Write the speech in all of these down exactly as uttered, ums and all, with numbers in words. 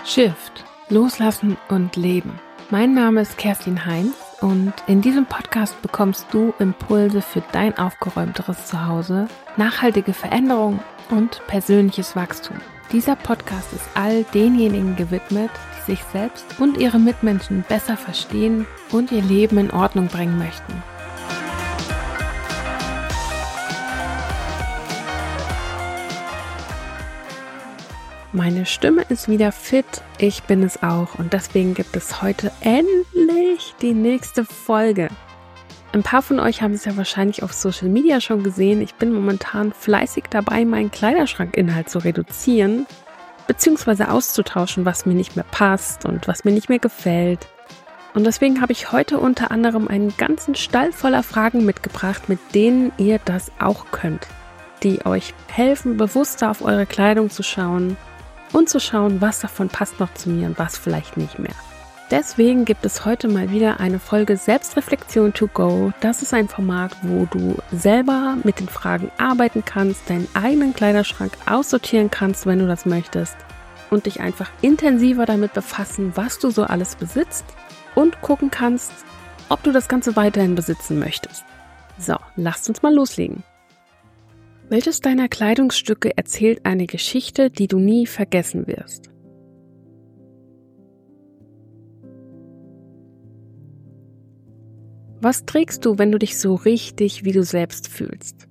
Shift, Loslassen und Leben. Mein Name ist Kerstin Heinz und in diesem Podcast bekommst du Impulse für dein aufgeräumteres Zuhause, nachhaltige Veränderung und persönliches Wachstum. Dieser Podcast ist all denjenigen gewidmet, die sich selbst und ihre Mitmenschen besser verstehen und ihr Leben in Ordnung bringen möchten. Meine Stimme ist wieder fit, ich bin es auch und deswegen gibt es heute endlich die nächste Folge. Ein paar von euch haben es ja wahrscheinlich auf Social Media schon gesehen. Ich bin momentan fleißig dabei, meinen Kleiderschrankinhalt zu reduzieren bzw. auszutauschen, was mir nicht mehr passt und was mir nicht mehr gefällt. Und deswegen habe ich heute unter anderem einen ganzen Stall voller Fragen mitgebracht, mit denen ihr das auch könnt, die euch helfen, bewusster auf eure Kleidung zu schauen und zu schauen, was davon passt noch zu mir und was vielleicht nicht mehr. Deswegen gibt es heute mal wieder eine Folge Selbstreflexion to go. Das ist ein Format, wo du selber mit den Fragen arbeiten kannst, deinen eigenen Kleiderschrank aussortieren kannst, wenn du das möchtest, und dich einfach intensiver damit befassen, was du so alles besitzt und gucken kannst, ob du das Ganze weiterhin besitzen möchtest. So, lasst uns mal loslegen. Welches deiner Kleidungsstücke erzählt eine Geschichte, die du nie vergessen wirst? Was trägst du, wenn du dich so richtig wie du selbst fühlst?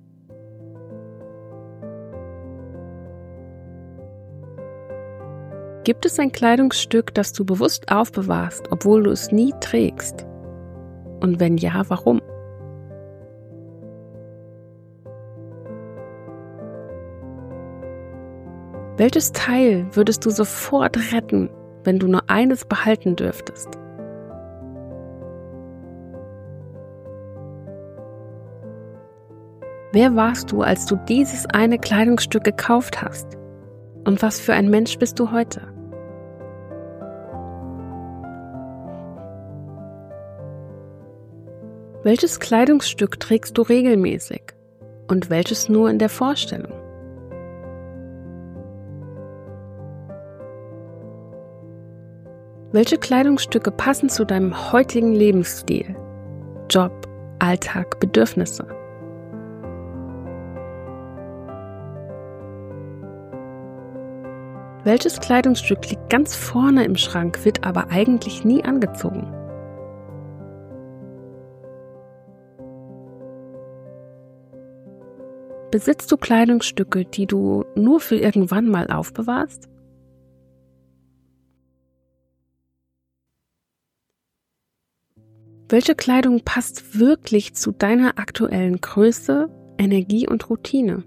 Gibt es ein Kleidungsstück, das du bewusst aufbewahrst, obwohl du es nie trägst? Und wenn ja, warum? Welches Teil würdest du sofort retten, wenn du nur eines behalten dürftest? Wer warst du, als du dieses eine Kleidungsstück gekauft hast? Und was für ein Mensch bist du heute? Welches Kleidungsstück trägst du regelmäßig und welches nur in der Vorstellung? Welche Kleidungsstücke passen zu deinem heutigen Lebensstil, Job, Alltag, Bedürfnisse? Welches Kleidungsstück liegt ganz vorne im Schrank, wird aber eigentlich nie angezogen? Besitzt du Kleidungsstücke, die du nur für irgendwann mal aufbewahrst? Welche Kleidung passt wirklich zu deiner aktuellen Größe, Energie und Routine?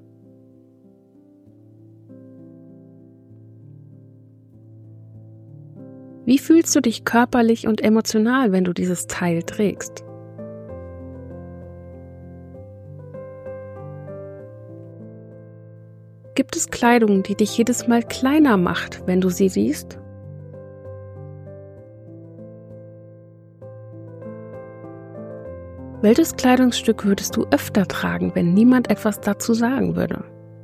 Wie fühlst du dich körperlich und emotional, wenn du dieses Teil trägst? Gibt es Kleidung, die dich jedes Mal kleiner macht, wenn du sie siehst? Welches Kleidungsstück würdest du öfter tragen, wenn niemand etwas dazu sagen würde?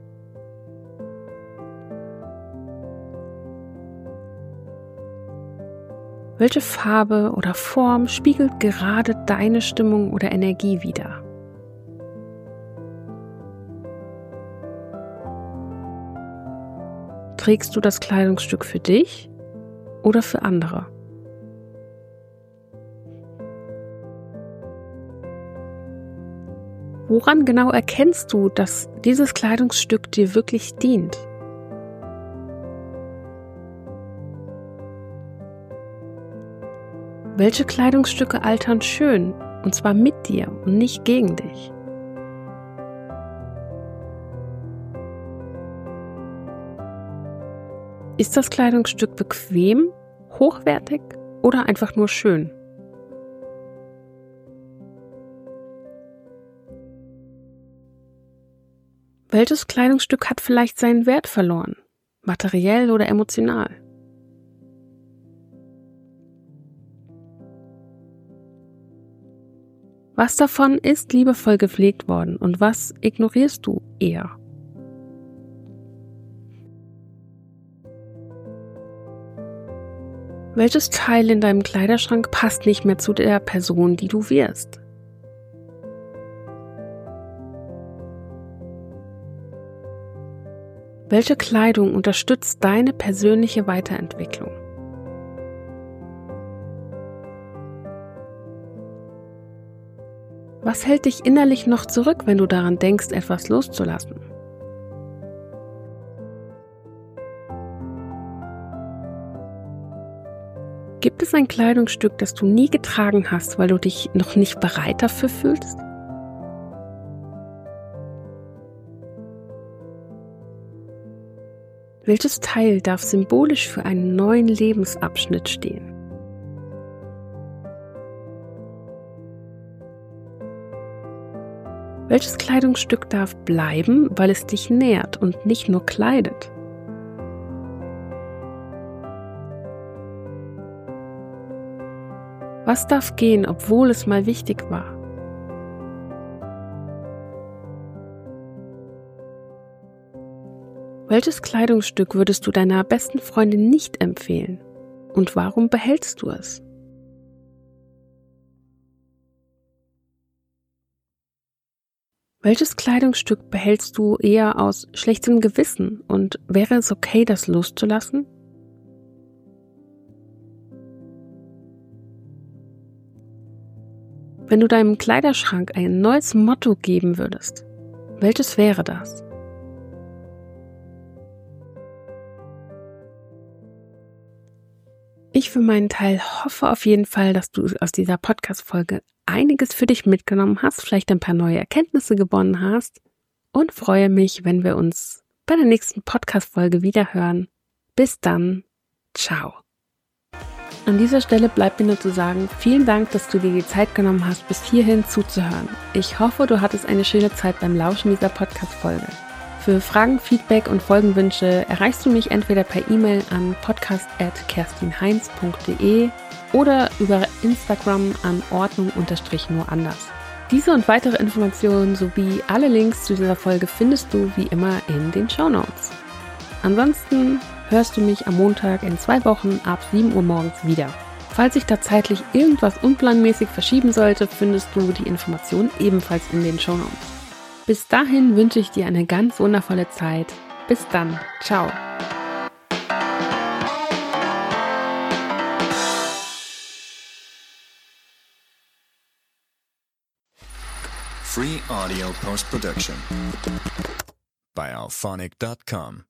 Welche Farbe oder Form spiegelt gerade deine Stimmung oder Energie wider? Trägst du das Kleidungsstück für dich oder für andere? Woran genau erkennst du, dass dieses Kleidungsstück dir wirklich dient? Welche Kleidungsstücke altern schön, und zwar mit dir und nicht gegen dich? Ist das Kleidungsstück bequem, hochwertig oder einfach nur schön? Welches Kleidungsstück hat vielleicht seinen Wert verloren, materiell oder emotional? Was davon ist liebevoll gepflegt worden und was ignorierst du eher? Welches Teil in deinem Kleiderschrank passt nicht mehr zu der Person, die du wirst? Welche Kleidung unterstützt deine persönliche Weiterentwicklung? Was hält dich innerlich noch zurück, wenn du daran denkst, etwas loszulassen? Gibt es ein Kleidungsstück, das du nie getragen hast, weil du dich noch nicht bereit dafür fühlst? Welches Teil darf symbolisch für einen neuen Lebensabschnitt stehen? Welches Kleidungsstück darf bleiben, weil es dich nährt und nicht nur kleidet? Was darf gehen, obwohl es mal wichtig war? Welches Kleidungsstück würdest du deiner besten Freundin nicht empfehlen? Und warum behältst du es? Welches Kleidungsstück behältst du eher aus schlechtem Gewissen und wäre es okay, das loszulassen? Wenn du deinem Kleiderschrank ein neues Motto geben würdest, welches wäre das? Ich für meinen Teil hoffe auf jeden Fall, dass du aus dieser Podcast-Folge einiges für dich mitgenommen hast, vielleicht ein paar neue Erkenntnisse gewonnen hast und freue mich, wenn wir uns bei der nächsten Podcast-Folge wieder hören. Bis dann, ciao. An dieser Stelle bleibt mir nur zu sagen, vielen Dank, dass du dir die Zeit genommen hast, bis hierhin zuzuhören. Ich hoffe, du hattest eine schöne Zeit beim Lauschen dieser Podcast-Folge. Für Fragen, Feedback und Folgenwünsche erreichst du mich entweder per E-Mail an podcast at kerstinheinz punkt de oder über Instagram an ordnung-nur anders. Diese und weitere Informationen sowie alle Links zu dieser Folge findest du wie immer in den Shownotes. Ansonsten hörst du mich am Montag in zwei Wochen ab sieben Uhr morgens wieder. Falls sich da zeitlich irgendwas unplanmäßig verschieben sollte, findest du die Informationen ebenfalls in den Shownotes. Bis dahin wünsche ich dir eine ganz wundervolle Zeit. Bis dann. Ciao. Free audio post-production by alphonic dot com.